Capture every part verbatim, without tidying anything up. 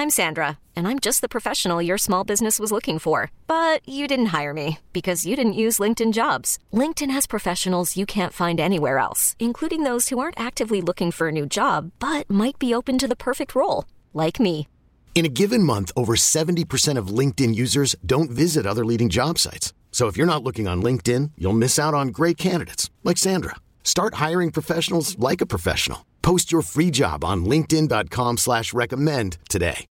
I'm Sandra, and I'm just the professional your small business was looking for. But you didn't hire me because you didn't use LinkedIn Jobs. LinkedIn has professionals you can't find anywhere else, including those who aren't actively looking for a new job, but might be open to the perfect role, like me. In a given month, over seventy percent of LinkedIn users don't visit other leading job sites. So if you're not looking on LinkedIn, you'll miss out on great candidates like Sandra. Start hiring professionals like a professional. Post your free job on linkedin.com slash recommend today.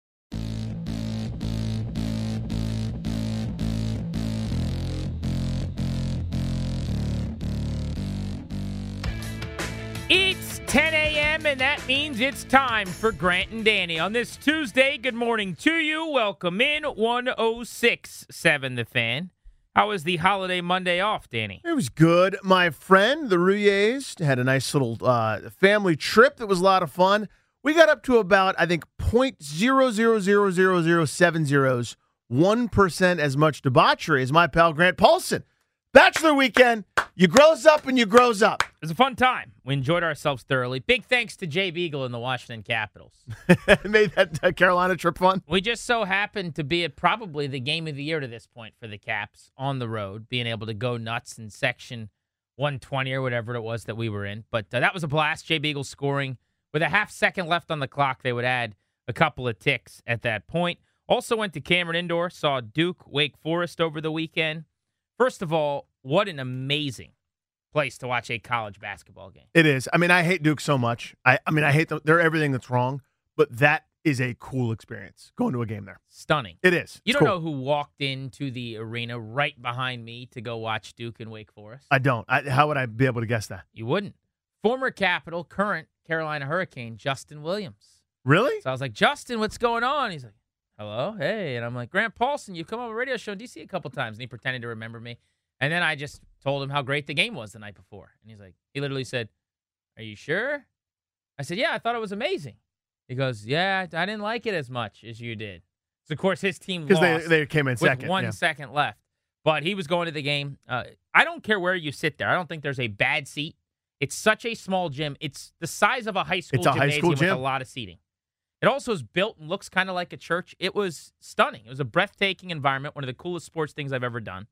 It's ten a.m. and that means it's time for Grant and Danny. On this Tuesday, good morning to you. Welcome in one oh six point seven The Fan. How was the holiday Monday off, Danny? It was good, my friend. The Rouilles had a nice little uh, family trip that was a lot of fun. We got up to about, I think, zero point zero zero zero zero zero seven zeros, one percent as much debauchery as my pal Grant Paulson. Bachelor weekend, you grows up and you grows up. It was a fun time. We enjoyed ourselves thoroughly. Big thanks to Jay Beagle and the Washington Capitals. Made that uh, Carolina trip fun. We just so happened to be at probably the game of the year to this point for the Caps on the road, being able to go nuts in section one twenty or whatever it was that we were in. But uh, that was a blast. Jay Beagle scoring. With a half second left on the clock, they would add a couple of ticks at that point. Also went to Cameron Indoor, saw Duke, Wake Forest over the weekend. First of all, what an amazing place to watch a college basketball game. It is. I mean, I hate Duke so much. I, I mean, I hate them. They're everything that's wrong, but that is a cool experience, going to a game there. Stunning. It is. You It's don't cool. know who walked into the arena right behind me to go watch Duke and Wake Forest? I don't. I, how would I be able to guess that? You wouldn't. Former Capital, current Carolina Hurricane, Justin Williams. Really? So I was like, Justin, what's going on? He's like, hello, hey. And I'm like, Grant Paulson, you've come on a radio show in D C a couple times. And he pretended to remember me. And then I just told him how great the game was the night before. And he's like, he literally said, are you sure? I said, yeah, I thought it was amazing. He goes, yeah, I didn't like it as much as you did. So, of course, his team lost Because they, they came in with second. one yeah. second left. But he was going to the game. Uh, I don't care where you sit there. I don't think there's a bad seat. It's such a small gym. It's the size of a high school It's a high gymnasium school with gym. a lot of seating. It also is built and looks kind of like a church. It was stunning. It was a breathtaking environment, one of the coolest sports things I've ever done.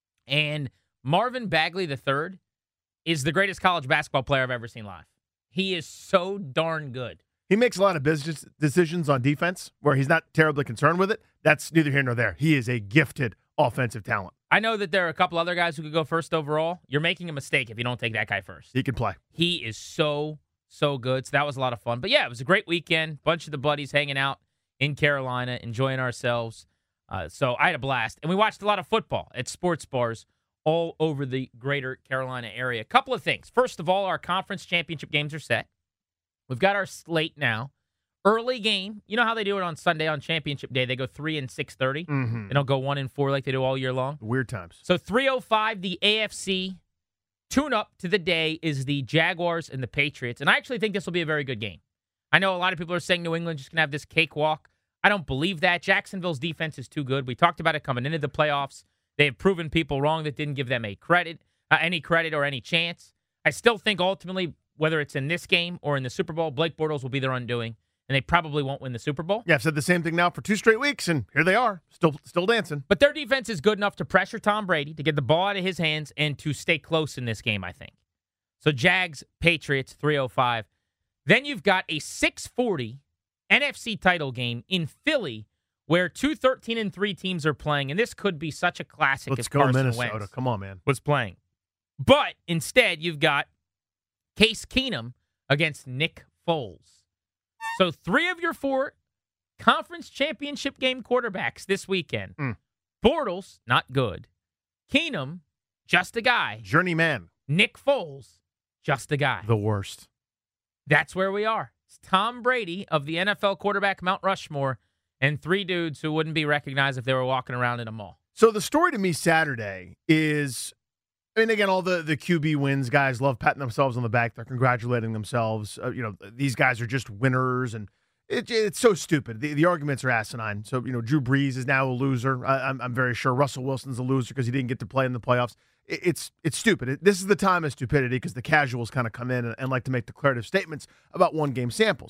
And Marvin Bagley the third is the greatest college basketball player I've ever seen live. He is so darn good. He makes a lot of business decisions on defense where he's not terribly concerned with it. That's neither here nor there. He is a gifted offensive talent. I know that there are a couple other guys who could go first overall. You're making a mistake if you don't take that guy first. He can play. He is so, so good. So that was a lot of fun. But yeah, it was a great weekend. Bunch of the buddies hanging out in Carolina, enjoying ourselves. Uh, so I had a blast. And we watched a lot of football at sports bars all over the greater Carolina area. A couple of things. First of all, our conference championship games are set. We've got our slate now. Early game. You know how they do it on Sunday on championship day? They go three and six thirty. Mm-hmm. They don't go one and four like they do all year long. Weird times. So three oh five, the A F C tune-up to the day is the Jaguars and the Patriots. And I actually think this will be a very good game. I know a lot of people are saying New England just going to have this cakewalk. I don't believe that. Jacksonville's defense is too good. We talked about it coming into the playoffs. They have proven people wrong that didn't give them a credit, uh, any credit or any chance. I still think ultimately, whether it's in this game or in the Super Bowl, Blake Bortles will be their undoing, and they probably won't win the Super Bowl. Yeah, I've said the same thing now for two straight weeks, and here they are, still still dancing. But their defense is good enough to pressure Tom Brady, to get the ball out of his hands, and to stay close in this game, I think. So Jags, Patriots, three oh five. Then you've got a six forty N F C title game in Philly where two thirteen and three teams are playing, and this could be such a classic Let's if go Carson Minnesota. Wentz Come on, man. was playing. But instead, you've got Case Keenum against Nick Foles. So three of your four conference championship game quarterbacks this weekend. Mm. Bortles, not good. Keenum, just a guy. Journeyman. Nick Foles, just a guy. The worst. That's where we are. It's Tom Brady of the N F L quarterback Mount Rushmore and three dudes who wouldn't be recognized if they were walking around in a mall. So the story to me Saturday is, I mean, again, all the, the Q B wins, guys love patting themselves on the back. They're congratulating themselves. Uh, you know, these guys are just winners, and it, it's so stupid. The, the arguments are asinine. So, you know, Drew Brees is now a loser. I, I'm, I'm very sure Russell Wilson's a loser because he didn't get to play in the playoffs. It, it's it's stupid. It, this is the time of stupidity because the casuals kind of come in and, and like to make declarative statements about one-game samples.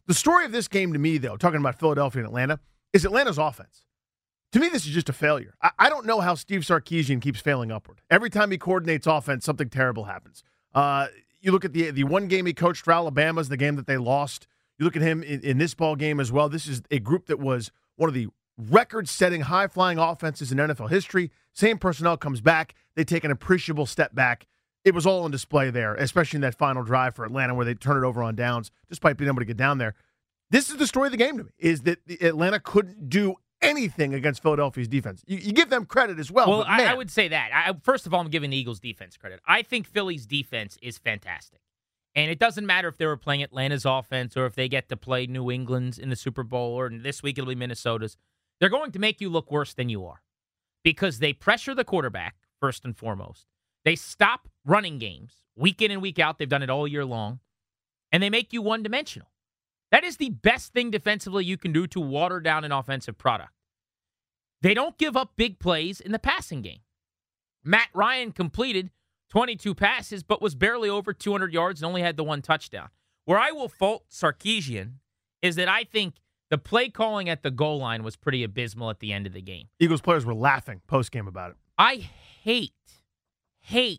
The story of this game to me, though, talking about Philadelphia and Atlanta, is Atlanta's offense. To me, this is just a failure. I, I don't know how Steve Sarkisian keeps failing upward. Every time he coordinates offense, something terrible happens. Uh, you look at the the one game he coached for Alabama, is the game that they lost. You look at him in, in this ball game as well. This is a group that was one of the record-setting, high-flying offenses in N F L history. Same personnel comes back. They take an appreciable step back. It was all on display there, especially in that final drive for Atlanta where they turn it over on downs, despite being able to get down there. This is the story of the game to me, is that Atlanta couldn't do anything against Philadelphia's defense. You, you give them credit as well. Well, but I, man, I would say that. I, first of all, I'm giving the Eagles' defense credit. I think Philly's defense is fantastic. And it doesn't matter if they were playing Atlanta's offense or if they get to play New England's in the Super Bowl or this week it'll be Minnesota's. They're going to make you look worse than you are because they pressure the quarterback, first and foremost. They stop running games week in and week out. They've done it all year long. And they make you one-dimensional. That is the best thing defensively you can do to water down an offensive product. They don't give up big plays in the passing game. Matt Ryan completed twenty-two passes, but was barely over two hundred yards and only had the one touchdown. Where I will fault Sarkisian is that I think the play calling at the goal line was pretty abysmal at the end of the game. Eagles players were laughing post-game about it. I hate, hate,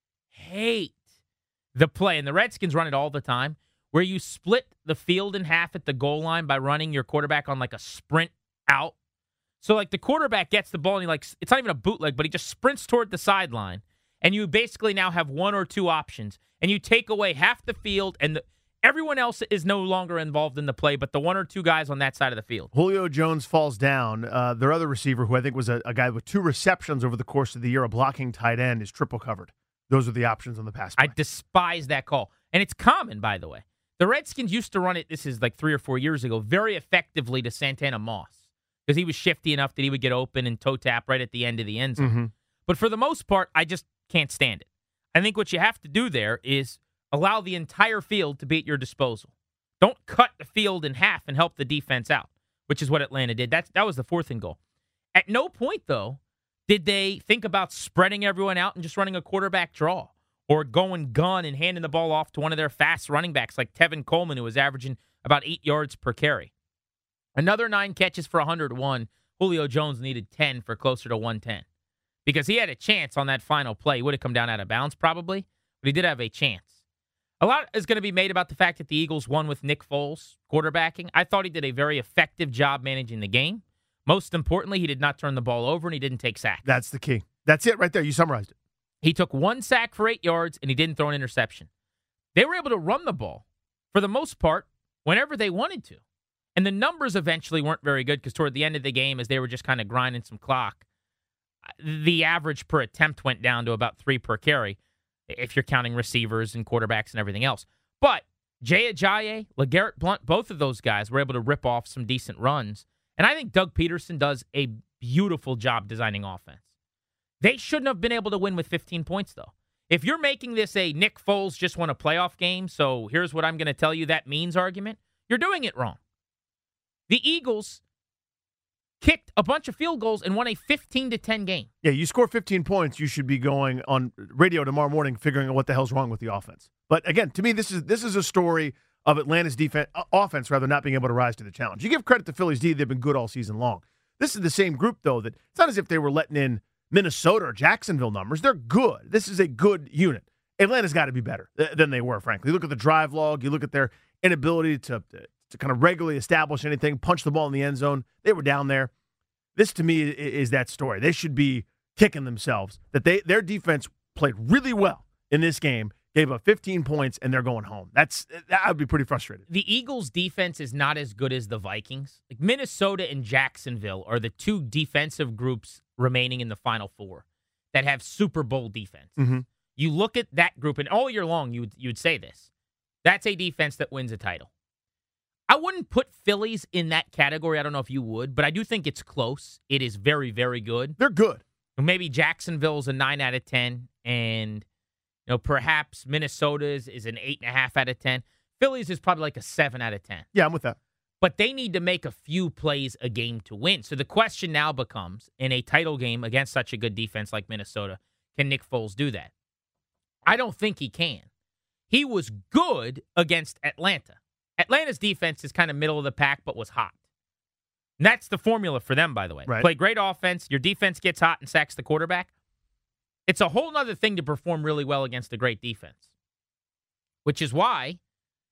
hate the play, and the Redskins run it all the time, where you split the field in half at the goal line by running your quarterback on like a sprint out. So like the quarterback gets the ball and he like, it's not even a bootleg, but he just sprints toward the sideline. And you basically now have one or two options. And you take away half the field and the, everyone else is no longer involved in the play, but the one or two guys on that side of the field. Julio Jones falls down. Uh, their other receiver, who I think was a, a guy with two receptions over the course of the year, a blocking tight end, is triple covered. Those are the options on the pass play. I despise that call. And it's common, by the way. The Redskins used to run it, this is like three or four years ago, very effectively to Santana Moss because he was shifty enough that he would get open and toe tap right at the end of the end zone. Mm-hmm. But for the most part, I just can't stand it. I think what you have to do there is allow the entire field to be at your disposal. Don't cut the field in half and help the defense out, which is what Atlanta did. That's, that was the fourth and goal. At no point, though, did they think about spreading everyone out and just running a quarterback draw or going gun and handing the ball off to one of their fast running backs like Tevin Coleman, who was averaging about eight yards per carry. Another nine catches for one hundred one. Julio Jones needed ten for closer to one ten. Because he had a chance on that final play. He would have come down out of bounds probably, but he did have a chance. A lot is going to be made about the fact that the Eagles won with Nick Foles quarterbacking. I thought he did a very effective job managing the game. Most importantly, he did not turn the ball over and he didn't take sacks. That's the key. That's it right there. You summarized it. He took one sack for eight yards and he didn't throw an interception. They were able to run the ball for the most part whenever they wanted to. And the numbers eventually weren't very good because toward the end of the game, as they were just kind of grinding some clock, the average per attempt went down to about three per carry, if you're counting receivers and quarterbacks and everything else. But Jay Ajayi, LeGarrette Blount, both of those guys were able to rip off some decent runs. And I think Doug Peterson does a beautiful job designing offense. They shouldn't have been able to win with fifteen points, though. If you're making this a Nick Foles just won a playoff game, so here's what I'm going to tell you that means argument, you're doing it wrong. The Eagles kicked a bunch of field goals and won a fifteen to ten game. Yeah, you score fifteen points, you should be going on radio tomorrow morning figuring out what the hell's wrong with the offense. But again, to me, this is this is a story of Atlanta's defense, uh, offense, rather, not being able to rise to the challenge. You give credit to Philly's D, they've been good all season long. This is the same group, though, that it's not as if they were letting in Minnesota or Jacksonville numbers. They're good. This is a good unit. Atlanta's got to be better th- than they were, frankly. You look at the drive log, you look at their inability to, to, to kind of regularly establish anything, punch the ball in the end zone. They were down there. This, to me, is that story. They should be kicking themselves that they their defense played really well in this game, gave up fifteen points, and they're going home. That's that would be pretty frustrating. The Eagles' defense is not as good as the Vikings. Like Minnesota and Jacksonville are the two defensive groups remaining in the Final Four that have Super Bowl defense. Mm-hmm. You look at that group, and all year long you would, you would say this. That's a defense that wins a title. I wouldn't put Phillies in that category. I don't know if you would, but I do think it's close. It is very, very good. They're good. Maybe Jacksonville's a nine out of ten, and you know perhaps Minnesota's is an eight and a half out of ten. Phillies is probably like a seven out of ten. Yeah, I'm with that. But they need to make a few plays a game to win. So the question now becomes, in a title game against such a good defense like Minnesota, can Nick Foles do that? I don't think he can. He was good against Atlanta. Atlanta's defense is kind of middle of the pack, but was hot. And that's the formula for them, by the way. Right. Play great offense, your defense gets hot and sacks the quarterback. It's a whole other thing to perform really well against a great defense, which is why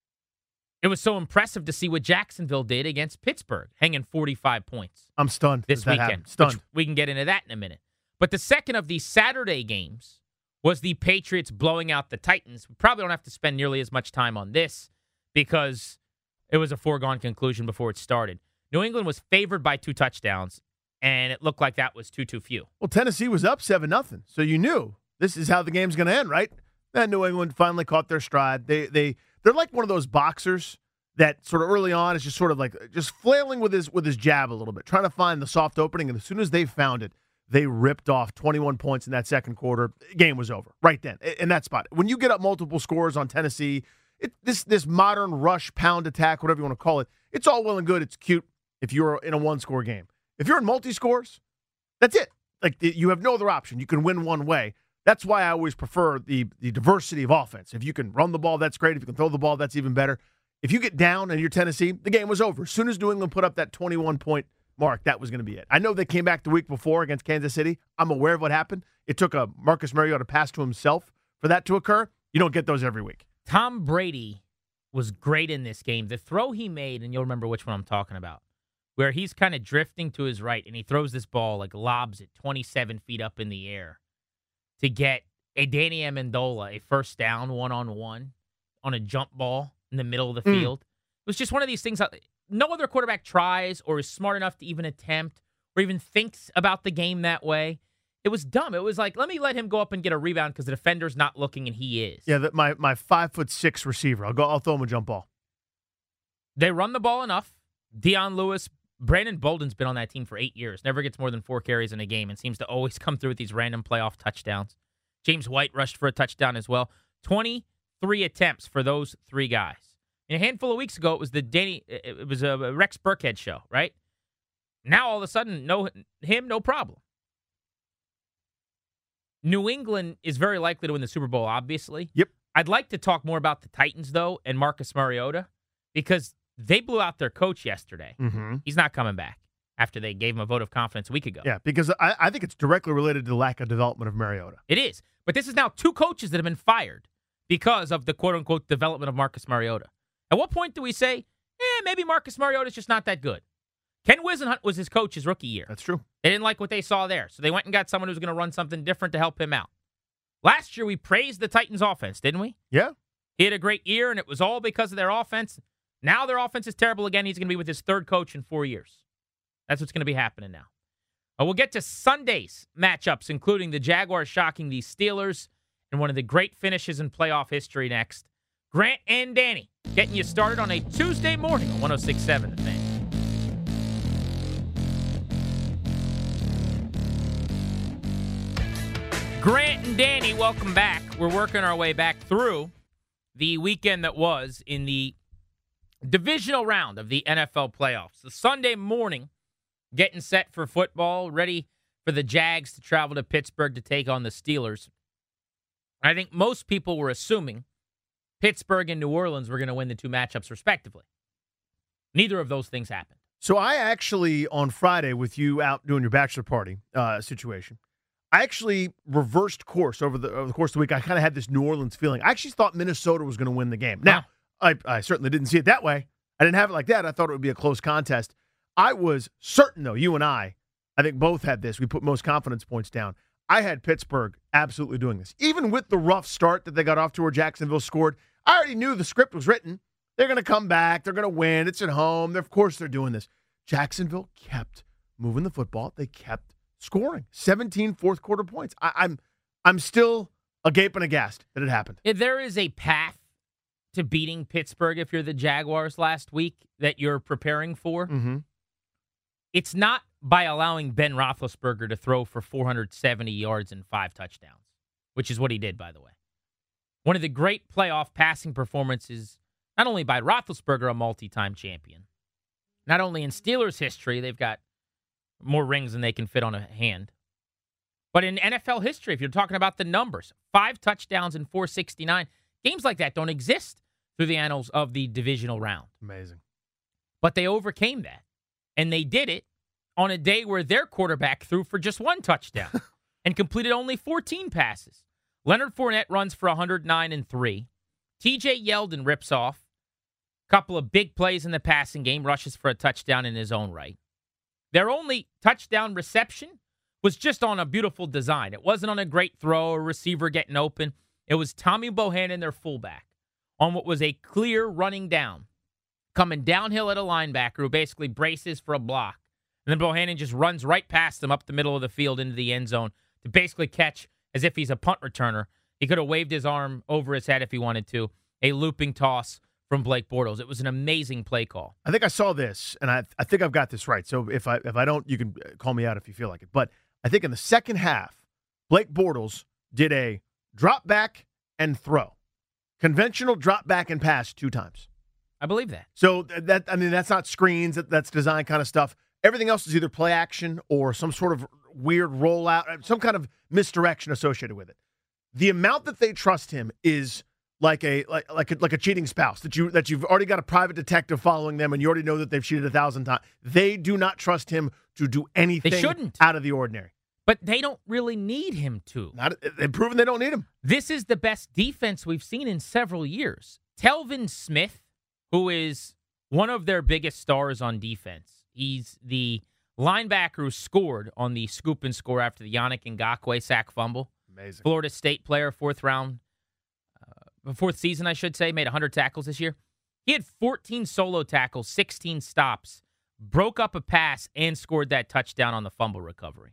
it was so impressive to see what Jacksonville did against Pittsburgh, hanging forty-five points. I'm stunned this that weekend. happened. Stunned. Which we can get into that in a minute. But the second of these Saturday games was the Patriots blowing out the Titans. We probably don't have to spend nearly as much time on this because it was a foregone conclusion before it started. New England was favored by two touchdowns, and it looked like that was too, too few. Well, Tennessee was up seven nothing, so you knew this is how the game's going to end, right? Then New England finally caught their stride. They, they, they're like one of those boxers that sort of early on is just sort of like just flailing with his with his jab a little bit, trying to find the soft opening, and as soon as they found it, they ripped off twenty-one points in that second quarter. Game was over right then in that spot. When you get up multiple scores on Tennessee, it, this this modern rush pound attack, whatever you want to call it, it's all well and good. It's cute if you're in a one-score game. If you're in multi-scores, that's it. Like you have no other option. You can win one way. That's why I always prefer the the diversity of offense. If you can run the ball, that's great. If you can throw the ball, that's even better. If you get down and you're Tennessee, the game was over. As soon as New England put up that twenty-one point mark, that was going to be it. I know they came back the week before against Kansas City. I'm aware of what happened. It took a Marcus Mariota pass to himself for that to occur. You don't get those every week. Tom Brady was great in this game. The throw he made, and you'll remember which one I'm talking about, where he's kind of drifting to his right, and he throws this ball, like lobs it twenty-seven feet up in the air to get a Danny Amendola a first down one-on-one on a jump ball in the middle of the Mm. field. It was just one of these things that no other quarterback tries or is smart enough to even attempt or even thinks about the game that way. It was dumb. It was like, let me let him go up and get a rebound because the defender's not looking and he is. Yeah, that my my five foot six receiver. I'll go. I'll throw him a jump ball. They run the ball enough. Deion Lewis, Brandon Bolden's been on that team for eight years. Never gets more than four carries in a game and seems to always come through with these random playoff touchdowns. James White rushed for a touchdown as well. twenty-three attempts for those three guys. And a handful of weeks ago, it was the Danny. It was a Rex Burkhead show, right? Now all of a sudden, no him, no problem. New England is very likely to win the Super Bowl, obviously. Yep. I'd like to talk more about the Titans, though, and Marcus Mariota, because they blew out their coach yesterday. Mm-hmm. He's not coming back after they gave him a vote of confidence a week ago. Yeah, because I, I think it's directly related to the lack of development of Mariota. It is. But this is now two coaches that have been fired because of the quote-unquote development of Marcus Mariota. At what point do we say, eh, maybe Marcus Mariota's just not that good? Ken Whisenhunt was his coach his rookie year. That's true. They didn't like what they saw there, so they went and got someone who was going to run something different to help him out. Last year, we praised the Titans' offense, didn't we? Yeah. He had a great year, and it was all because of their offense. Now their offense is terrible again. He's going to be with his third coach in four years. That's what's going to be happening now. Uh, we'll get to Sunday's matchups, including the Jaguars shocking the Steelers and one of the great finishes in playoff history next. Grant and Danny getting you started on a Tuesday morning on one oh six point seven The Fan. Grant and Danny, welcome back. We're working our way back through the weekend that was in the divisional round of the N F L playoffs. The Sunday morning, getting set for football, ready for the Jags to travel to Pittsburgh to take on the Steelers. I think most people were assuming Pittsburgh and New Orleans were going to win the two matchups respectively. Neither of those things happened. So I actually, on Friday, with you out doing your bachelor party uh, situation, I actually reversed course over the, over the course of the week. I kind of had this New Orleans feeling. I actually thought Minnesota was going to win the game. Now, I, I certainly didn't see it that way. I didn't have it like that. I thought it would be a close contest. I was certain, though, you and I, I think both had this. We put most confidence points down. I had Pittsburgh absolutely doing this. Even with the rough start that they got off to where Jacksonville scored, I already knew the script was written. They're going to come back. They're going to win. It's at home. Of course they're doing this. Jacksonville kept moving the football. They kept scoring. seventeen fourth quarter points. I, I'm I'm still agape and aghast that it happened. If there is a path to beating Pittsburgh if you're the Jaguars last week that you're preparing for, Mm-hmm. it's not by allowing Ben Roethlisberger to throw for four hundred seventy yards and five touchdowns, which is what he did, by the way. One of the great playoff passing performances, not only by Roethlisberger, a multi-time champion, not only in Steelers history, they've got more rings than they can fit on a hand, but in N F L history, if you're talking about the numbers, five touchdowns and four sixty-nine, games like that don't exist. through the annals of the divisional round. Amazing. But they overcame that, and they did it on a day where their quarterback threw for just one touchdown and completed only fourteen passes. Leonard Fournette runs for one hundred nine and three. T J Yeldon rips off a couple of big plays in the passing game, rushes for a touchdown in his own right. Their only touchdown reception was just on a beautiful design. It wasn't on a great throw or receiver getting open. It was Tommy Bohannon, their fullback, on what was a clear running down, coming downhill at a linebacker who basically braces for a block. And then Bohannon just runs right past him up the middle of the field into the end zone to basically catch as if he's a punt returner. He could have waved his arm over his head if he wanted to. A looping toss from Blake Bortles. It was an amazing play call. I think I saw this, and I I think I've got this right. So if I if I don't, you can call me out if you feel like it. But I think in the second half, Blake Bortles did a drop back and throw. Conventional drop back and pass two times. I believe that. So that I mean, that's not screens. That, that's design kind of stuff. Everything else is either play action or some sort of weird rollout, some kind of misdirection associated with it. The amount that they trust him is like a like like a, like a cheating spouse that you that you've already got a private detective following them, and you already know that they've cheated a thousand times. They do not trust him to do anything They shouldn't. out of the ordinary. But they don't really need him to. Not they've proven they don't need him. This is the best defense we've seen in several years. Telvin Smith, who is one of their biggest stars on defense. He's the linebacker who scored on the scoop and score after the Yannick Ngakoue sack fumble. Amazing. Florida State player, fourth round, uh, fourth season, I should say, made one hundred tackles this year. He had fourteen solo tackles, sixteen stops, broke up a pass, and scored that touchdown on the fumble recovery.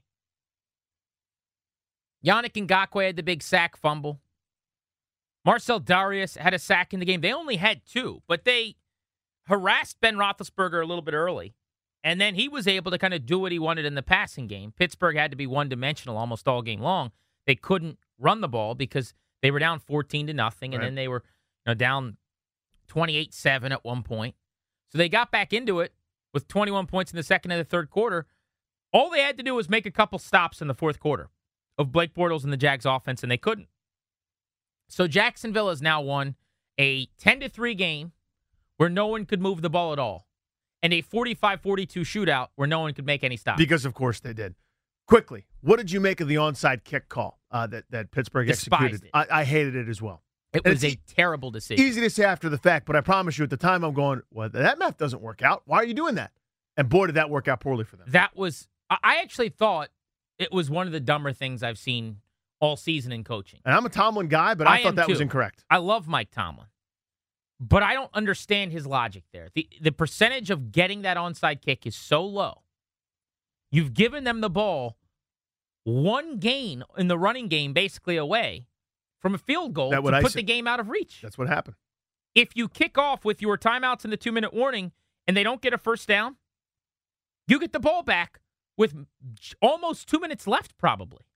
Yannick Ngakoue had the big sack fumble. Marcel Darius had a sack in the game. They only had two, but they harassed Ben Roethlisberger a little bit early, and then he was able to kind of do what he wanted in the passing game. Pittsburgh had to be one-dimensional almost all game long. They couldn't run the ball because they were down fourteen to nothing, and right. then they were you know, down twenty-eight seven at one point. So they got back into it with twenty-one points in the second and the third quarter. All they had to do was make a couple stops in the fourth quarter of Blake Bortles and the Jags offense, and they couldn't. So Jacksonville has now won a ten to three game where no one could move the ball at all, and a forty-five forty-two shootout where no one could make any stops. Because, of course, they did. Quickly, what did you make of the onside kick call uh, that, that Pittsburgh Despised executed? I, I hated it as well. It And was a it's terrible decision. Easy to say after the fact, but I promise you at the time I'm going, well, that math doesn't work out. Why are you doing that? And boy, did that work out poorly for them. That was, I actually thought it was one of the dumber things I've seen all season in coaching. And I'm a Tomlin guy, but I, I thought am that was too. incorrect. I love Mike Tomlin, but I don't understand his logic there. The, the percentage of getting that onside kick is so low. You've given them the ball one gain in the running game basically away from a field goal That to what I put said. the game out of reach. That's what happened. If you kick off with your timeouts and the two-minute warning and they don't get a first down, you get the ball back with almost two minutes left probably.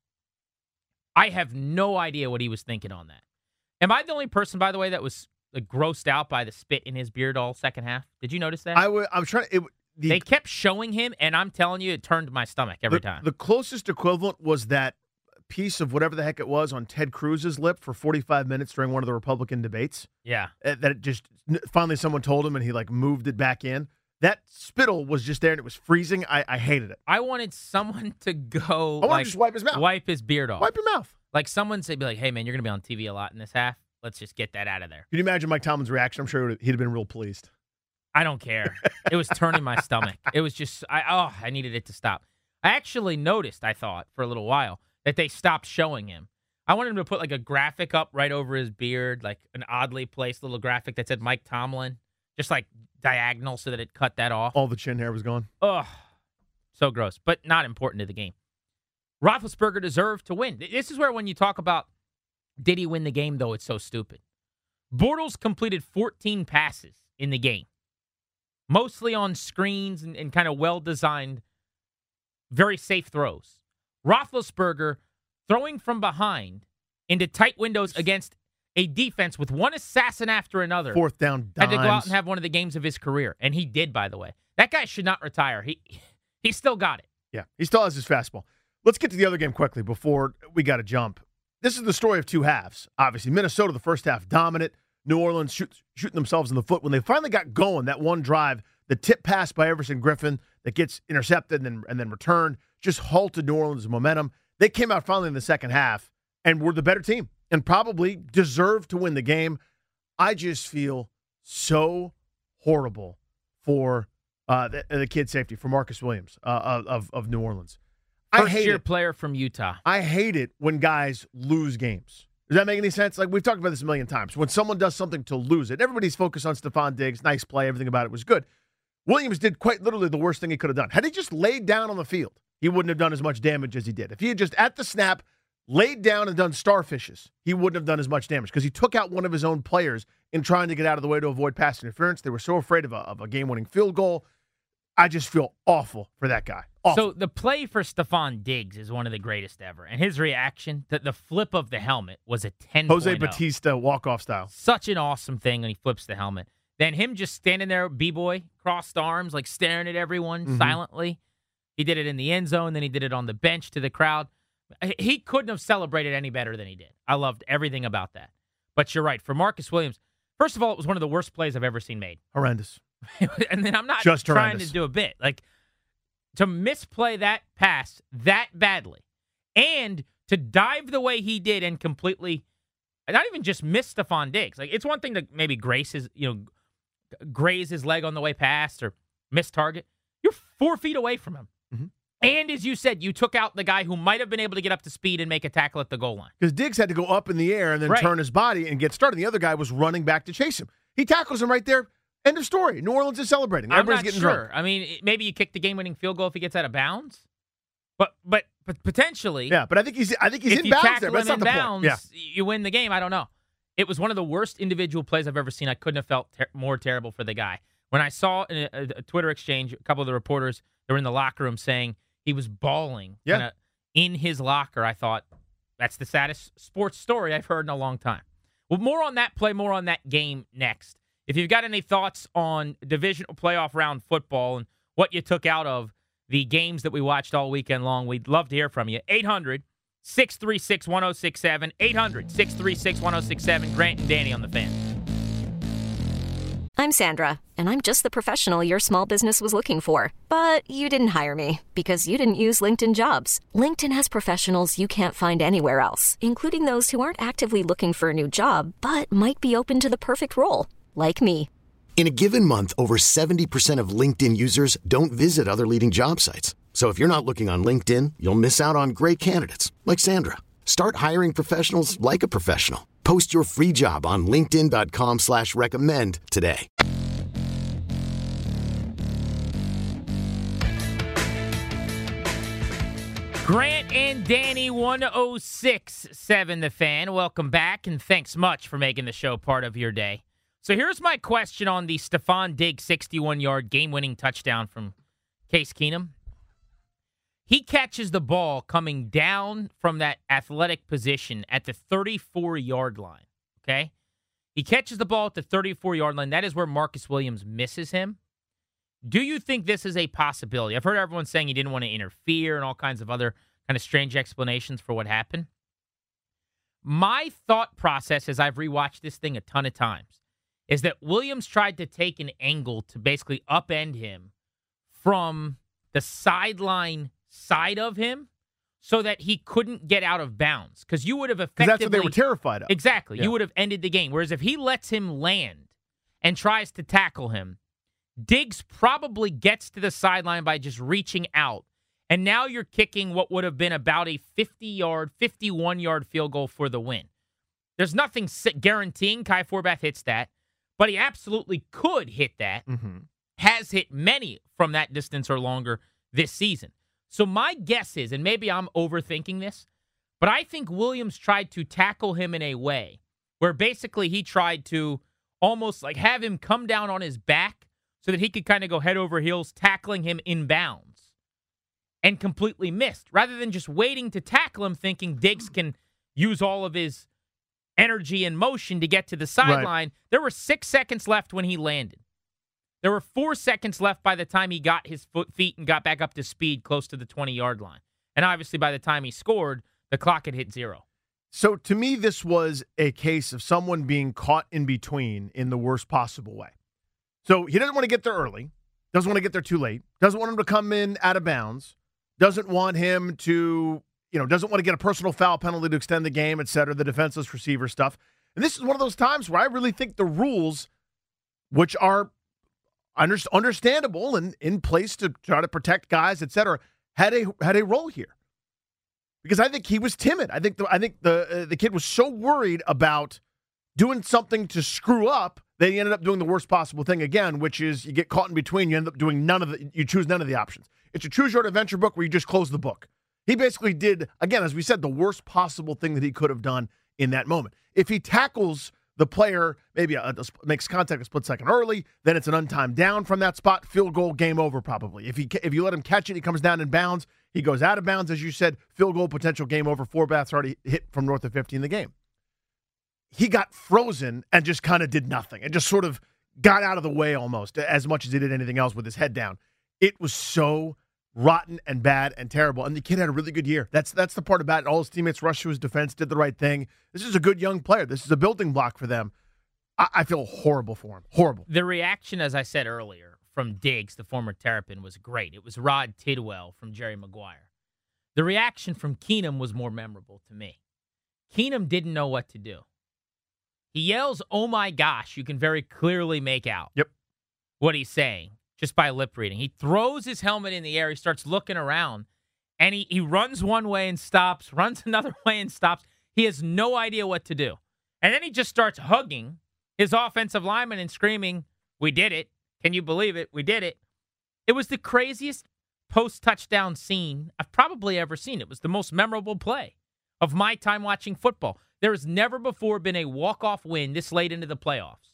I have no idea what he was thinking on that. Am I the only person, by the way, that was like, grossed out by the spit in his beard all second half? Did you notice that? I w- I'm trying. It, the, they kept showing him, and I'm telling you, it turned my stomach every the, time. The closest equivalent was that piece of whatever the heck it was on Ted Cruz's lip for forty-five minutes during one of the Republican debates. Yeah. Uh, that it just finally someone told him, and he like moved it back in. That spittle was just there, and it was freezing. I, I hated it. I wanted someone to go. I want like, to just wipe his mouth. Wipe his beard off. Wipe your mouth. Like someone say, be like, hey, man, you're going to be on T V a lot in this half. Let's just get that out of there. Can you imagine Mike Tomlin's reaction? I'm sure he'd have been real pleased. I don't care. It was turning my stomach. It was just, I oh, I needed it to stop. I actually noticed, I thought, for a little while, that they stopped showing him. I wanted him to put like a graphic up right over his beard, like an oddly placed little graphic that said Mike Tomlin, just like diagonal so that it cut that off. All the chin hair was gone. Ugh, so gross, but not important to the game. Roethlisberger deserved to win. This is where when you talk about did he win the game, though, it's so stupid. Bortles completed fourteen passes in the game, mostly on screens and, and kind of well-designed, very safe throws. Roethlisberger throwing from behind into tight windows against a defense with one assassin after another. Fourth down dimes. Had to go out and have one of the games of his career, and he did, by the way. That guy should not retire. He he still got it. Yeah, he still has his fastball. Let's get to the other game quickly before we got to jump. This is the story of two halves. Obviously, Minnesota, the first half, dominant. New Orleans shoot, shooting themselves in the foot when they finally got going. That one drive, the tip pass by Everson Griffin that gets intercepted and then, and then returned, just halted New Orleans' momentum. They came out finally in the second half and were the better team and probably deserved to win the game. I just feel so horrible for uh, the, the kid safety, for Marcus Williams uh, of, of New Orleans. I First hate year it. player from Utah. I hate it when guys lose games. Does that make any sense? Like, we've talked about this a million times. When someone does something to lose it, everybody's focused on Stephon Diggs. Nice play. Everything about it was good. Williams did quite literally the worst thing he could have done. Had he just laid down on the field, he wouldn't have done as much damage as he did. If he had just, at the snap, laid down and done starfishes, he wouldn't have done as much damage because he took out one of his own players in trying to get out of the way to avoid pass interference. They were so afraid of a, of a game-winning field goal. I just feel awful for that guy. Awful. So the play for Stephon Diggs is one of the greatest ever. And his reaction, the, the flip of the helmet was a ten Jose Batista walk-off style. Such an awesome thing when he flips the helmet. Then him just standing there, B-boy, crossed arms, like staring at everyone mm-hmm. silently. He did it in the end zone, then he did it on the bench to the crowd. He couldn't have celebrated any better than he did. I loved everything about that. But you're right. For Marcus Williams, first of all, it was one of the worst plays I've ever seen made. Horrendous. And then I'm not Just trying horrendous. to do a bit. Like, to misplay that pass that badly and to dive the way he did and completely, not even just miss Stephon Diggs. Like, it's one thing to maybe grace his, you know, graze his leg on the way past or miss target. You're four feet away from him. Mm-hmm. And as you said, you took out the guy who might have been able to get up to speed and make a tackle at the goal line. Because Diggs had to go up in the air and then right. turn his body and get started. The other guy was running back to chase him. He tackles him right there. End of story. New Orleans is celebrating. I'm Everybody's not getting sure. drunk. I mean, maybe you kick the game-winning field goal if he gets out of bounds. But but but potentially, yeah. But I think he's I think he's if in you bounds tackle there. But him that's not in the bounds, point. Yeah. you win the game. I don't know. It was one of the worst individual plays I've ever seen. I couldn't have felt ter- more terrible for the guy. When I saw in a, a, a Twitter exchange, a couple of the reporters that were in the locker room saying he was bawling yeah. kinda in his locker, I thought, that's the saddest sports story I've heard in a long time. Well, more on that play, more on that game next. If you've got any thoughts on divisional playoff round football and what you took out of the games that we watched all weekend long, we'd love to hear from you. eight hundred, six three six, one oh six seven. eight hundred, six three six, one oh six seven. Grant and Danny on the Fan. I'm Sandra, and I'm just the professional your small business was looking for. But you didn't hire me because you didn't use LinkedIn Jobs. LinkedIn has professionals you can't find anywhere else, including those who aren't actively looking for a new job, but might be open to the perfect role, like me. In a given month, over seventy percent of LinkedIn users don't visit other leading job sites. So if you're not looking on LinkedIn, you'll miss out on great candidates like Sandra. Start hiring professionals like a professional. Post your free job on linkedin.com slash recommend today. Grant and Danny, one oh six seven The Fan. Welcome back, and thanks much for making the show part of your day. So here's my question on the Stephon Diggs sixty-one-yard game-winning touchdown from Case Keenum. He catches the ball coming down from that athletic position at the thirty-four-yard line, okay? He catches the ball at the thirty-four-yard line. That is where Marcus Williams misses him. Do you think this is a possibility? I've heard everyone saying he didn't want to interfere and all kinds of other kind of strange explanations for what happened. My thought process, as I've rewatched this thing a ton of times, is that Williams tried to take an angle to basically upend him from the sideline side of him so that he couldn't get out of bounds. Because you would have effectively... Because that's what they were terrified of. Exactly. Yeah. You would have ended the game. Whereas if he lets him land and tries to tackle him, Diggs probably gets to the sideline by just reaching out. And now you're kicking what would have been about a fifty-yard, fifty-one-yard field goal for the win. There's nothing guaranteeing Kai Forbath hits that, but he absolutely could hit that. Mm-hmm. Has hit many from that distance or longer this season. So my guess is, and maybe I'm overthinking this, but I think Williams tried to tackle him in a way where basically he tried to almost like have him come down on his back so that he could kind of go head over heels, tackling him in bounds, and completely missed. Rather than just waiting to tackle him, thinking Diggs can use all of his energy and motion to get to the sideline. Right. There were six seconds left when he landed. There were four seconds left by the time he got his foot, feet and got back up to speed close to the twenty-yard line. And obviously by the time he scored, the clock had hit zero. So to me, this was a case of someone being caught in between in the worst possible way. So he doesn't want to get there early, doesn't want to get there too late, doesn't want him to come in out of bounds, doesn't want him to, you know, doesn't want to get a personal foul penalty to extend the game, et cetera, the defenseless receiver stuff. And this is one of those times where I really think the rules, which are under, understandable and in place to try to protect guys, et cetera, had a had a role here. Because I think he was timid. I think the I think the uh, the kid was so worried about doing something to screw up that he ended up doing the worst possible thing again, which is you get caught in between. You end up doing none of the. You choose none of the options. It's a choose your own adventure book where you just close the book. He basically did, again, as we said, the worst possible thing that he could have done in that moment. If he tackles the player, maybe a, a, makes contact a split second early, then it's an untimed down from that spot, field goal, game over probably. If he if you let him catch it, he comes down in bounds. He goes out of bounds, as you said, field goal, potential game over. Four bats already hit from north of fifty in the game. He got frozen and just kind of did nothing and just sort of got out of the way almost as much as he did anything else with his head down. It was so rotten and bad and terrible. And the kid had a really good year. That's that's the part about it. All his teammates rushed to his defense, did the right thing. This is a good young player. This is a building block for them. I, I feel horrible for him. Horrible. The reaction, as I said earlier, from Diggs, the former Terrapin, was great. It was Rod Tidwell from Jerry Maguire. The reaction from Keenum was more memorable to me. Keenum didn't know what to do. He yells, "Oh my gosh," you can very clearly make out yep. what he's saying just by lip reading. He throws his helmet in the air. He starts looking around, and he, he runs one way and stops, runs another way and stops. He has no idea what to do. And then he just starts hugging his offensive lineman and screaming, "We did it. Can you believe it? We did it." It was the craziest post-touchdown scene I've probably ever seen. It was the most memorable play of my time watching football. There has never before been a walk-off win this late into the playoffs,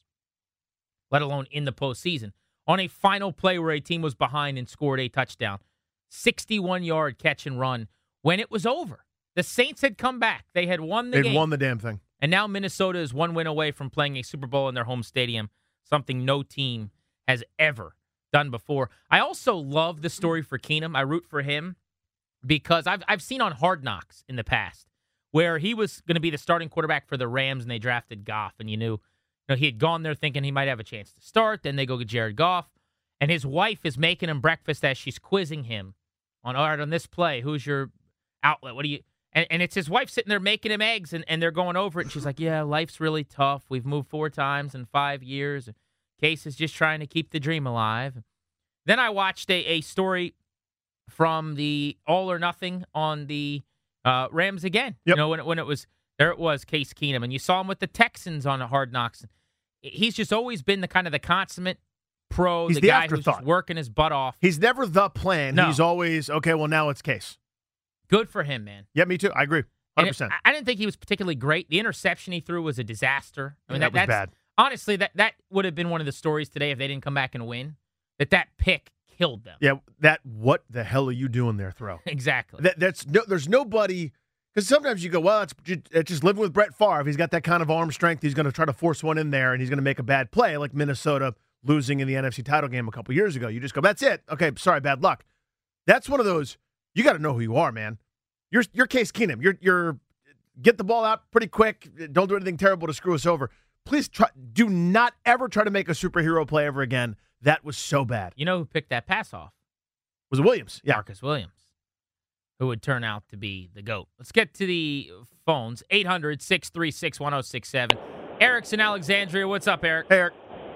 let alone in the postseason, on a final play where a team was behind and scored a touchdown. sixty-one-yard catch and run when it was over. The Saints had come back. They had won the They'd game. They'd won the damn thing. And now Minnesota is one win away from playing a Super Bowl in their home stadium, something no team has ever done before. I also love the story for Keenum. I root for him because I've I've seen on Hard Knocks in the past where he was going to be the starting quarterback for the Rams and they drafted Goff, and you knew, you know, he had gone there thinking he might have a chance to start. Then they go get Jared Goff, and his wife is making him breakfast as she's quizzing him on, all right, on this play, who's your outlet? What do you? And, and it's his wife sitting there making him eggs, and, and they're going over it, and she's like, "Yeah, life's really tough. We've moved four times in five years. Case is just trying to keep the dream alive." Then I watched a, a story from the All or Nothing on the uh, Rams again. Yep. You know, when it, when it was, there it was, Case Keenum. And you saw him with the Texans on the Hard Knocks. He's just always been the kind of the consummate pro, He's the, the guy who's afterthought. just working his butt off. He's never the plan. No. He's always, okay, well, now it's Case. Good for him, man. Yeah, me too. I agree. one hundred percent. It, I didn't think he was particularly great. The interception he threw was a disaster. I mean, yeah, that, that was bad. Honestly, that, that would have been one of the stories today if they didn't come back and win. That that pick killed them. Yeah, that what the hell are you doing there, throw? Exactly. That, that's no, there's nobody, because sometimes you go, well, it's, it's just living with Brett Favre. He's got that kind of arm strength. He's going to try to force one in there, and he's going to make a bad play, like Minnesota losing in the N F C title game a couple years ago. You just go, that's it. Okay, sorry, bad luck. That's one of those, you got to know who you are, man. You're, you're Case Keenum. You're, you're get the ball out pretty quick. Don't do anything terrible to screw us over. Please try, do not ever try to make a superhero play ever again. That was so bad. You know who picked that pass off? Was it Williams? Yeah. Marcus Williams, who would turn out to be the GOAT. Let's get to the phones. eight hundred, six three six, one oh six seven. Eric's in Alexandria. What's up, Eric? Hey, Eric.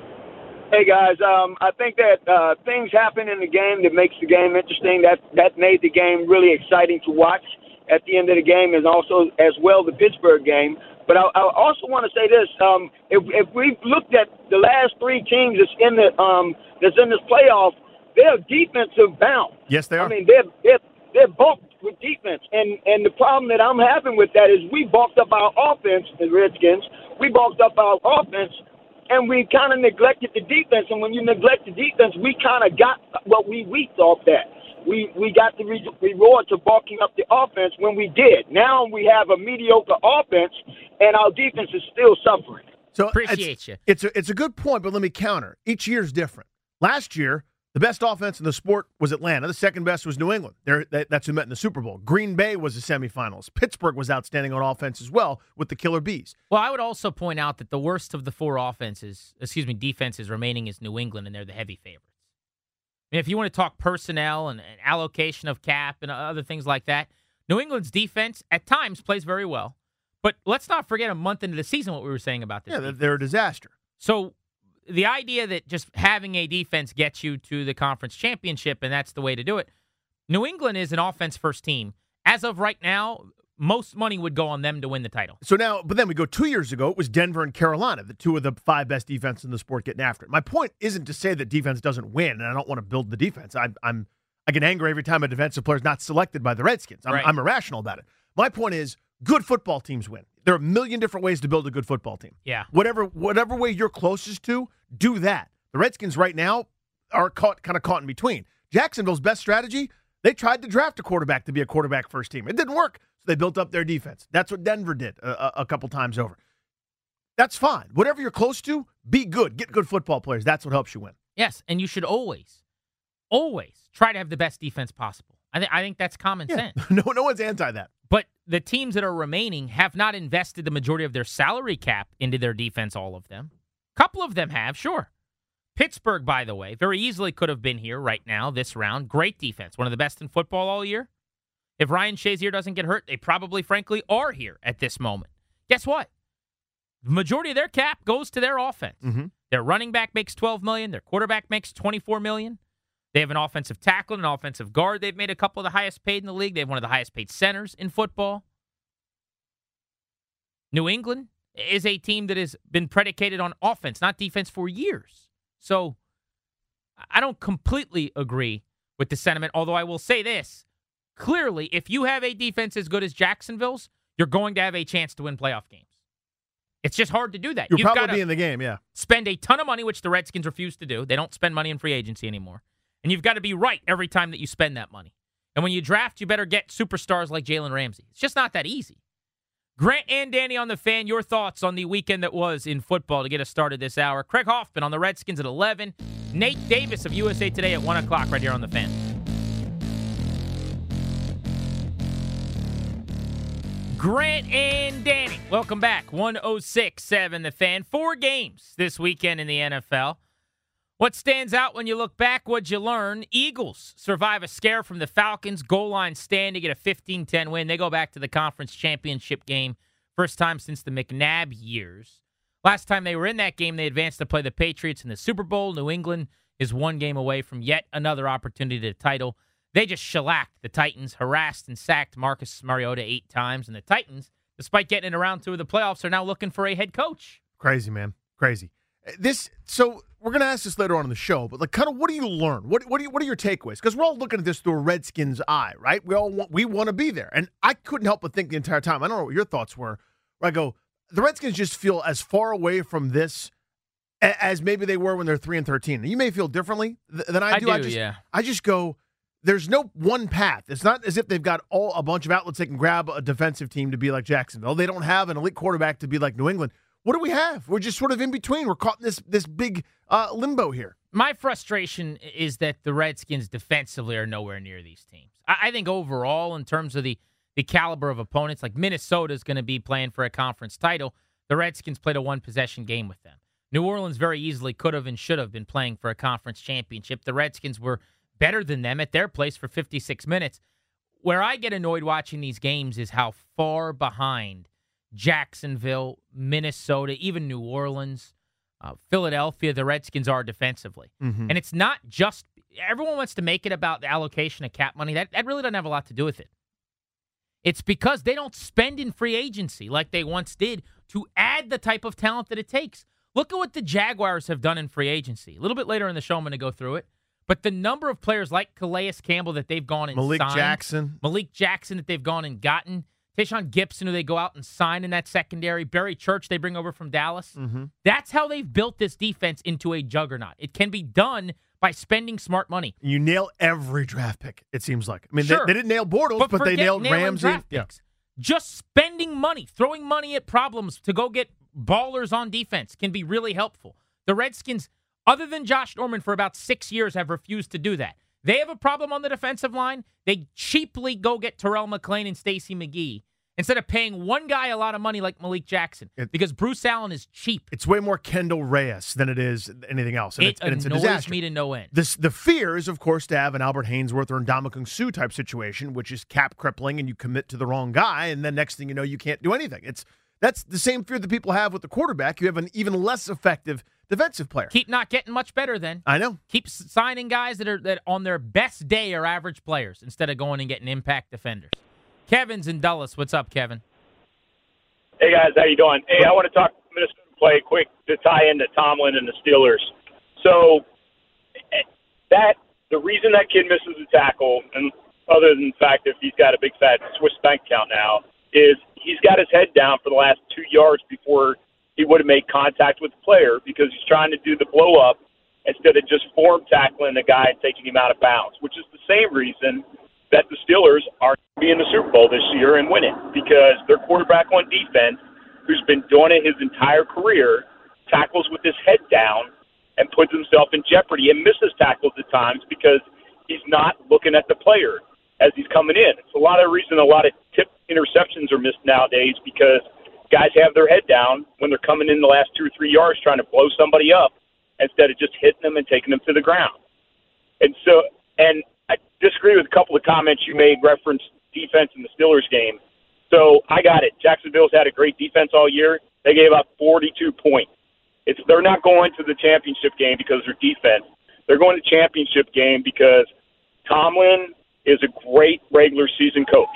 Hey, guys. Um, I think that uh, things happen in the game that makes the game interesting. That, that made the game really exciting to watch at the end of the game, and also as well the Pittsburgh game. But I, I also want to say this: um, if, if we looked at the last three teams that's in the um, that's in this playoff, they're defensive bound. Yes, they are. I mean, they're they're they're bulked with defense, and and the problem that I'm having with that is we bulked up our offense, the Redskins. We bulked up our offense, and we kind of neglected the defense. And when you neglect the defense, we kind of got what we reaped off that. We we got the re- reward to bulking up the offense when we did. Now we have a mediocre offense, and our defense is still suffering. So Appreciate it's, you. It's a, it's a good point, but let me counter. Each year is different. Last year, The best offense in the sport was Atlanta. The second best was New England. They're, that, that's who met in the Super Bowl. Green Bay was the semifinals. Pittsburgh was outstanding on offense as well with the Killer Bees. Well, I would also point out that the worst of the four offenses, excuse me, defenses remaining is New England, and they're the heavy favorites. I mean, if you want to talk personnel and, and allocation of cap and other things like that, New England's defense at times plays very well. But let's not forget a month into the season what we were saying about this. Yeah, defense. they're a disaster. So the idea that just having a defense gets you to the conference championship and that's the way to do it, New England is an offense-first team. As of right now, most money would go on them to win the title. So now, but then we go two years ago, it was Denver and Carolina, the two of the five best defenses in the sport getting after it. My point isn't to say that defense doesn't win, and I don't want to build the defense. I, I'm I get angry every time a defensive player is not selected by the Redskins. I'm, right. I'm irrational about it. My point is, good football teams win. There are a million different ways to build a good football team. Yeah. Whatever whatever way you're closest to, do that. The Redskins right now are caught kind of caught in between. Jacksonville's best strategy, they tried to draft a quarterback to be a quarterback first team. It didn't work, so they built up their defense. That's what Denver did a, a, a couple times over. That's fine. Whatever you're close to, be good. Get good football players. That's what helps you win. Yes, and you should always, always try to have the best defense possible. I, th- I think that's common Yeah. sense. No, no one's anti that. But the teams that are remaining have not invested the majority of their salary cap into their defense, all of them. A couple of them have, sure. Pittsburgh, by the way, very easily could have been here right now, this round. Great defense. One of the best in football all year. If Ryan Shazier doesn't get hurt, they probably, frankly, are here at this moment. Guess what? The majority of their cap goes to their offense. Mm-hmm. Their running back makes twelve million dollars. Their quarterback makes twenty-four million dollars. They have an offensive tackle and an offensive guard. They've made a couple of the highest paid in the league. They have one of the highest paid centers in football. New England is a team that has been predicated on offense, not defense, for years. So I don't completely agree with the sentiment, although I will say this. Clearly, if you have a defense as good as Jacksonville's, you're going to have a chance to win playoff games. It's just hard to do that. You'll You've probably gotta be in the game, yeah. spend a ton of money, which the Redskins refuse to do. They don't spend money in free agency anymore. And you've got to be right every time that you spend that money. And when you draft, you better get superstars like Jalen Ramsey. It's just not that easy. Grant and Danny on the Fan, your thoughts on the weekend that was in football to get us started this hour. Craig Hoffman on the Redskins at eleven. Nate Davis of U S A Today at one o'clock right here on the Fan. Grant and Danny, welcome back. one oh six point seven The Fan. Four games this weekend in the N F L. What stands out when you look back? What'd you learn? Eagles survive a scare from the Falcons. Goal line stand to get a fifteen ten win. They go back to the conference championship game. First time since the McNabb years. Last time they were in that game, they advanced to play the Patriots in the Super Bowl. New England is one game away from yet another opportunity to title. They just shellacked the Titans, harassed and sacked Marcus Mariota eight times. And the Titans, despite getting in around two of the playoffs, are now looking for a head coach. Crazy, man. Crazy. This so we're gonna ask this later on in the show, but like, kind of, what do you learn? What what do you, what are your takeaways? Because we're all looking at this through a Redskins eye, right? We all want, we want to be there, and I couldn't help but think the entire time. I don't know what your thoughts were. Where I go, the Redskins just feel as far away from this a, as maybe they were when they're three and thirteen. You may feel differently th- than I, I do. do, I just, yeah. I just go. There's no one path. It's not as if they've got all a bunch of outlets they can grab a defensive team to be like Jacksonville. They don't have an elite quarterback to be like New England. What do we have? We're just sort of in between. We're caught in this this big uh, limbo here. My frustration is that the Redskins defensively are nowhere near these teams. I, I think overall, in terms of the, the caliber of opponents, like Minnesota is going to be playing for a conference title. The Redskins played a one-possession game with them. New Orleans very easily could have and should have been playing for a conference championship. The Redskins were better than them at their place for fifty-six minutes. Where I get annoyed watching these games is how far behind Jacksonville, Minnesota, even New Orleans, uh, Philadelphia, the Redskins are defensively. Mm-hmm. And it's not just, everyone wants to make it about the allocation of cap money. That, that really doesn't have a lot to do with it. It's because they don't spend in free agency like they once did to add the type of talent that it takes. Look at what the Jaguars have done in free agency. A little bit later in the show, I'm going to go through it. But the number of players like Calais Campbell that they've gone and Malik signed. Jackson. Malik Jackson that they've gone and gotten. Tayshaun Gibson, who they go out and sign in that secondary. Barry Church, they bring over from Dallas. Mm-hmm. That's how they've built this defense into a juggernaut. It can be done by spending smart money. You nail every draft pick, it seems like. I mean, Sure. they, they didn't nail Bortles, But, but, they forget nailed nailing Ramsey. draft Yeah. picks. Just spending money, throwing money at problems to go get ballers on defense can be really helpful. The Redskins other than Josh Norman for about six years, have refused to do that. They have a problem on the defensive line. They cheaply go get Terrell McClain and Stacey McGee instead of paying one guy a lot of money like Malik Jackson, it, because Bruce Allen is cheap. It's way more Kendall Reyes than it is anything else. And it it's, and it's a annoys disaster. me to no end. This, the fear is, of course, to have an Albert Hainsworth or an Ndamukong Suh type situation, which is cap crippling, and you commit to the wrong guy, and then next thing you know, you can't do anything. It's That's the same fear that people have with the quarterback. You have an even less effective defensive player. Keep not getting much better then. I know. Keep signing guys that are that on their best day are average players instead of going and getting impact defenders. Kevin's in Dulles. What's up, Kevin? Hey, guys. How you doing? Hey, I want to talk Minnesota play quick to tie into Tomlin and the Steelers. So that the reason that kid misses a tackle, and other than the fact that he's got a big fat Swiss bank account now, is he's got his head down for the last two yards before he would have made contact with the player, because he's trying to do the blow-up instead of just form tackling the guy and taking him out of bounds, which is the same reason that the Steelers are be in the Super Bowl this year and winning, because their quarterback on defense, who's been doing it his entire career, tackles with his head down and puts himself in jeopardy and misses tackles at times because he's not looking at the player as he's coming in. It's a lot of the reason a lot of tip interceptions are missed nowadays, because guys have their head down when they're coming in the last two or three yards trying to blow somebody up instead of just hitting them and taking them to the ground. And so, and I disagree with a couple of comments you made reference defense in the Steelers game. So I got it. Jacksonville's had a great defense all year. They gave up forty-two points. It's they're not going to the championship game because of their defense. They're going to the championship game because Tomlin is a great regular season coach.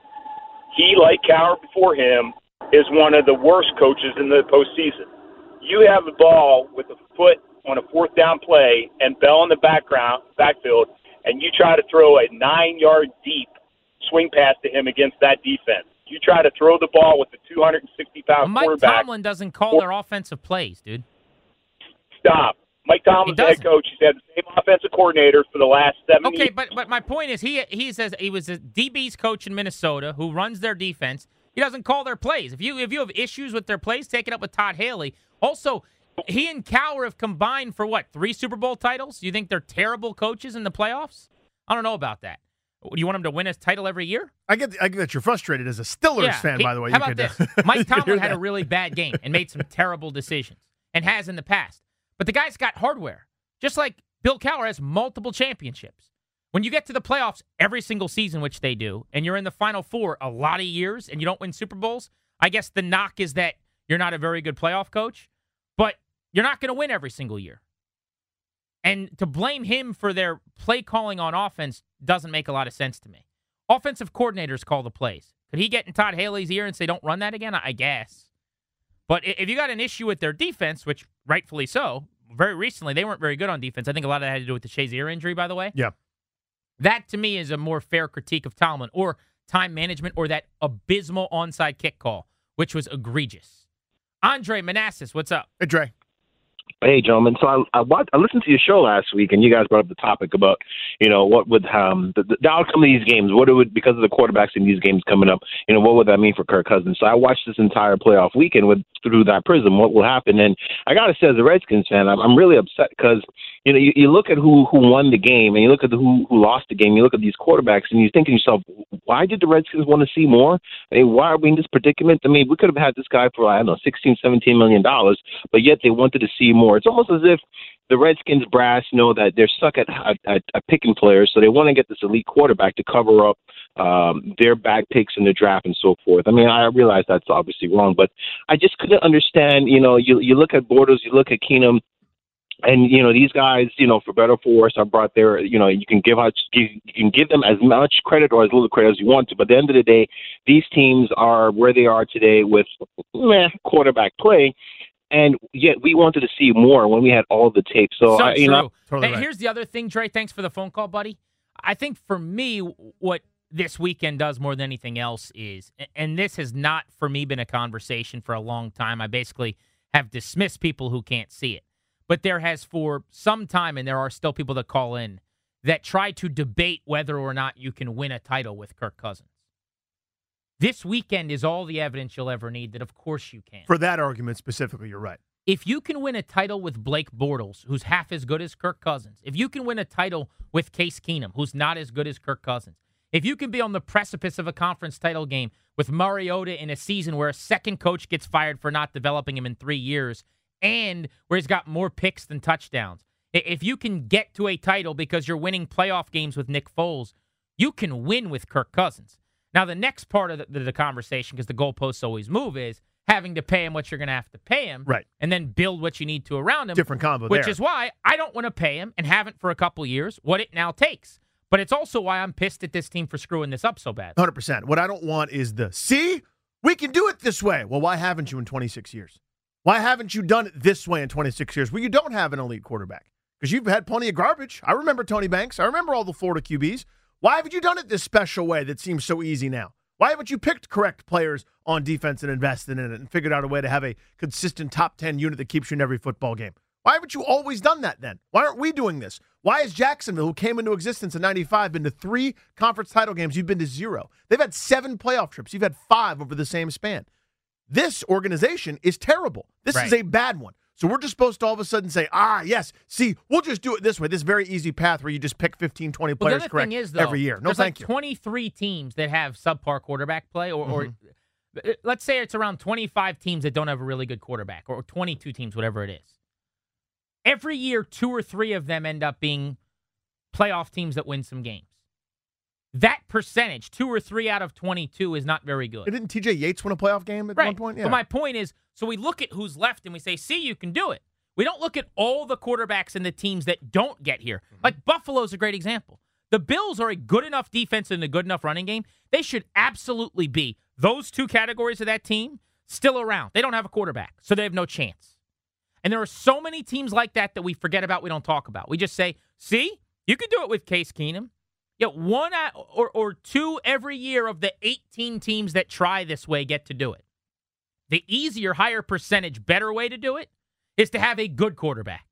He, like Cowher before him, is one of the worst coaches in the postseason. You have the ball with a foot on a fourth down play and Bell in the background backfield, and you try to throw a nine-yard deep swing pass to him against that defense. You try to throw the ball with the two hundred sixty pound Mike quarterback. Tomlin doesn't call their offensive plays, dude. Stop. Mike Tomlin's the head coach. He's had the same offensive coordinator for the last seven okay, years. Okay, but but my point is he he says he was a D B's coach in Minnesota who runs their defense. He doesn't call their plays. If you if you have issues with their plays, take it up with Todd Haley. Also, he and Cowher have combined for what, three Super Bowl titles? You think they're terrible coaches in the playoffs? I don't know about that. Do you want him to win a title every year? I get, I get that you're frustrated as a Steelers yeah, fan, he, by the way. How you about could, this? Mike hear Tomlin had that. a really bad game and made some terrible decisions, and has in the past. But the guy's got hardware. Just like Bill Cowher has multiple championships. When you get to the playoffs every single season, which they do, and you're in the Final Four a lot of years and you don't win Super Bowls, I guess the knock is that you're not a very good playoff coach, but you're not going to win every single year. And to blame him for their play calling on offense doesn't make a lot of sense to me. Offensive coordinators call the plays. Could he get in Todd Haley's ear and say, don't run that again? I guess. But if you got an issue with their defense, which rightfully so, very recently they weren't very good on defense. I think a lot of that had to do with the Shazier injury, by the way. Yeah. That, to me, is a more fair critique of Tomlin, or time management, or that abysmal onside kick call, which was egregious. Andre Manassas, what's up? Hey, Dre. Hey, gentlemen. So I, I watched, I listened to your show last week, and you guys brought up the topic about, you know, what would um the, the outcome of these games, what it would, because of the quarterbacks in these games coming up, you know, what would that mean for Kirk Cousins? So I watched this entire playoff weekend with through that prism, what will happen. And I got to say, as a Redskins fan, I'm, I'm really upset because, you know, you, you look at who who won the game, and you look at the, who who lost the game. You look at these quarterbacks, and you think to yourself, why did the Redskins want to see more? I mean, why are we in this predicament? I mean, we could have had this guy for, I don't know, sixteen, seventeen million dollars, but yet they wanted to see more. It's almost as if the Redskins brass know that they're stuck at, at, at picking players, so they want to get this elite quarterback to cover up um, their bad picks in the draft and so forth. I mean, I realize that's obviously wrong, but I just couldn't understand. You know, you you look at Bortles, you look at Keenum, and you know these guys, you know, for better or for worse, are brought there. You know, you can give out, you can give them as much credit or as little credit as you want to, but at the end of the day, these teams are where they are today with meh, quarterback play. And yet we wanted to see more when we had all the tape. So, so I, you true. know, Totally Hey, right. here's the other thing, Dre. Thanks for the phone call, buddy. I think for me, what this weekend does more than anything else is, and this has not for me been a conversation for a long time. I basically have dismissed people who can't see it. But there has for some time, and there are still people that call in, that try to debate whether or not you can win a title with Kirk Cousins. This weekend is all the evidence you'll ever need that, of course, you can. For that argument specifically, you're right. if you can win a title with Blake Bortles, who's half as good as Kirk Cousins, if you can win a title with Case Keenum, who's not as good as Kirk Cousins, if you can be on the precipice of a conference title game with Mariota in a season where a second coach gets fired for not developing him in three years and where he's got more picks than touchdowns, if you can get to a title because you're winning playoff games with Nick Foles, you can win with Kirk Cousins. Now, the next part of the, the, the conversation, because the goalposts always move, is having to pay him what you're going to have to pay him, right, and then build what you need to around him. Different combo Which there. is why I don't want to pay him and haven't for a couple years what it now takes. But it's also why I'm pissed at this team for screwing this up so bad. one hundred percent. What I don't want is the, see, we can do it this way. Well, why haven't you in twenty-six years? Why haven't you done it this way in twenty-six years? Well, you don't have an elite quarterback because you've had plenty of garbage. I remember Tony Banks. I remember all the Florida Q Bs. Why haven't you done it this special way that seems so easy now? Why haven't you picked correct players on defense and invested in it and figured out a way to have a consistent top ten unit that keeps you in every football game? Why haven't you always done that then? Why aren't we doing this? Why has Jacksonville, who came into existence in ninety-five, been to three conference title games? You've been to zero. They've had seven playoff trips. You've had five over the same span. This organization is terrible. This Right. is a bad one. So we're just supposed to all of a sudden say, ah, yes, see, we'll just do it this way, this very easy path where you just pick fifteen, twenty Well, players the other correct thing is, though, every year. No, there's thank like you. twenty-three teams that have subpar quarterback play, or, Mm-hmm. or let's say it's around twenty-five teams that don't have a really good quarterback, or twenty-two teams, whatever it is. Every year, two or three of them end up being playoff teams that win some games. That percentage, two or three out of twenty-two, is not very good. Didn't T J Yates win a playoff game at right. one point? Yeah. But my point is, so we look at who's left and we say, see, you can do it. We don't look at all the quarterbacks and the teams that don't get here. Mm-hmm. Like Buffalo's a great example. The Bills are a good enough defense and a good enough running game. They should absolutely be, those two categories of that team, still around. They don't have a quarterback, so they have no chance. And there are so many teams like that that we forget about, we don't talk about. We just say, see, you can do it with Case Keenum. Yeah, one or, or two every year of the eighteen teams that try this way get to do it. The easier, higher percentage, better way to do it is to have a good quarterback.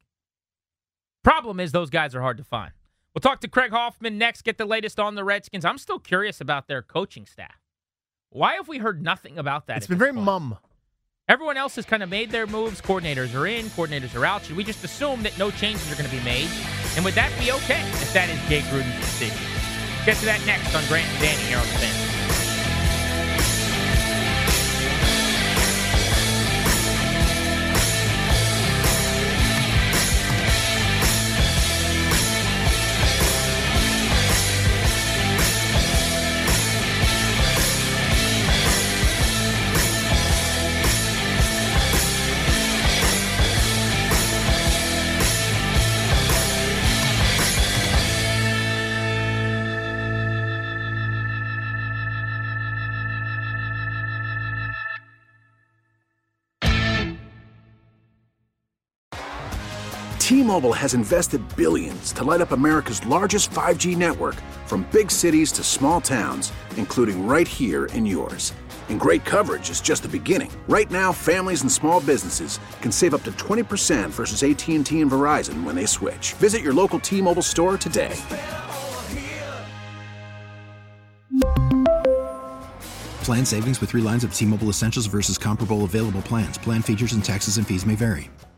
Problem is those guys are hard to find. We'll talk to Craig Hoffman next, get the latest on the Redskins. I'm still curious about their coaching staff. Why have we heard nothing about that? It's been very point? mum. Everyone else has kind of made their moves. Coordinators are in, coordinators are out. Should we just assume that no changes are going to be made? And would that be okay if that is Jay Gruden's decision? Get to that next on Grant and Danny here on the Fan. T-Mobile has invested billions to light up America's largest five G network, from big cities to small towns, including right here in yours. And great coverage is just the beginning. Right now, families and small businesses can save up to twenty percent versus A T and T and Verizon when they switch. Visit your local T-Mobile store today. Plan savings with three lines of T-Mobile Essentials versus comparable available plans. Plan features and taxes and fees may vary.